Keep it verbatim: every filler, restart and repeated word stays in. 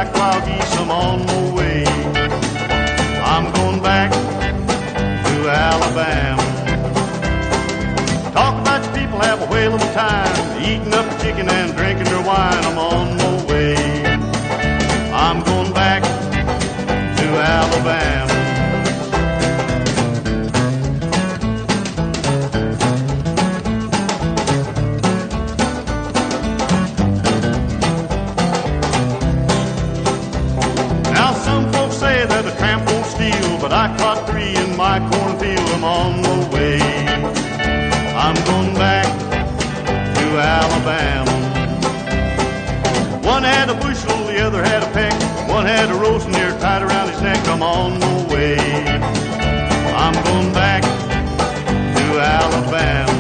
like wild geese, I'm on my way. I'm going back to Alabama. Talk about your people have a whale of a time, eating up the chicken and drinking their wine. I'm on my way. I'm going back to Alabama. Now some folks say that a tramp won't steal, but I caught three in my cornfield. I'm on my way. I'm going back to Alabama. One had a bushel, the other had a peck. One had a roasting ear tied around his neck. I'm on my way. I'm going back to Alabama.